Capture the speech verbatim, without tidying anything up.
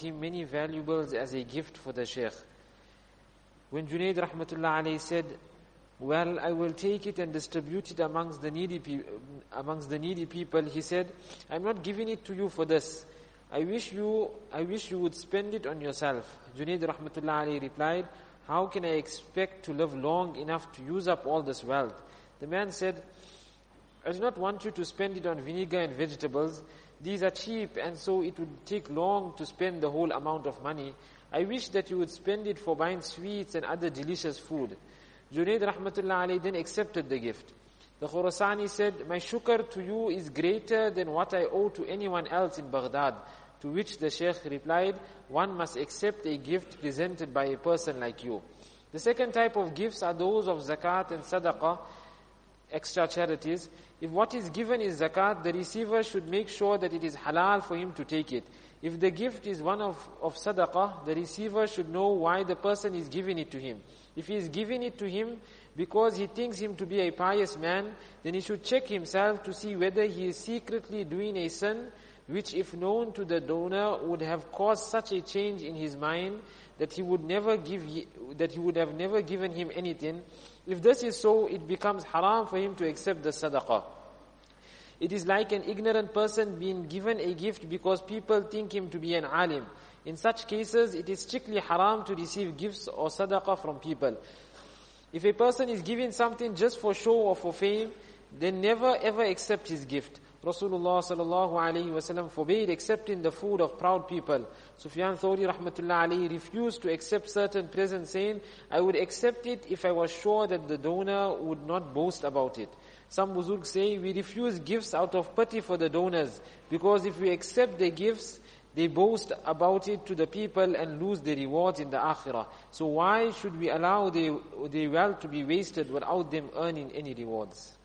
him many valuables as a gift for the Shaykh. When Junaid rahmatullah alayhi said, well, I will take it and distribute it amongst the needy pe- amongst the needy people, he said, I'm not giving it to you for this. I wish you, I wish you would spend it on yourself. Junaid rahmatullah alayhi replied, how can I expect to live long enough to use up all this wealth? The man said, I do not want you to spend it on vinegar and vegetables. These are cheap, and so it would take long to spend the whole amount of money. I wish that you would spend it for buying sweets and other delicious food. Junaid rahmatullah alayhi then accepted the gift. The Khurasani said, my shukr to you is greater than what I owe to anyone else in Baghdad. To which the Shaykh replied, one must accept a gift presented by a person like you. The second type of gifts are those of zakat and sadaqah, extra charities. If what is given is zakat, the receiver should make sure that it is halal for him to take it. If the gift is one of, of sadaqah, the receiver should know why the person is giving it to him. If he is giving it to him because he thinks him to be a pious man, then he should check himself to see whether he is secretly doing a sin, which if known to the donor would have caused such a change in his mind that he would never give, that he would have never given him anything. If this is so, it becomes haram for him to accept the sadaqah. It is like an ignorant person being given a gift because people think him to be an alim. In such cases, it is strictly haram to receive gifts or sadaqah from people. If a person is giving something just for show or for fame, then never ever accept his gift. Rasulullah sallallahu alayhi wasallam forbade accepting the food of proud people. Sufyan Thawri rahmatullah alayhi refused to accept certain presents, saying, I would accept it if I was sure that the donor would not boast about it. Some Buzurg say, we refuse gifts out of pity for the donors, because if we accept their gifts, they boast about it to the people and lose their rewards in the akhirah. So why should we allow their, their wealth to be wasted without them earning any rewards?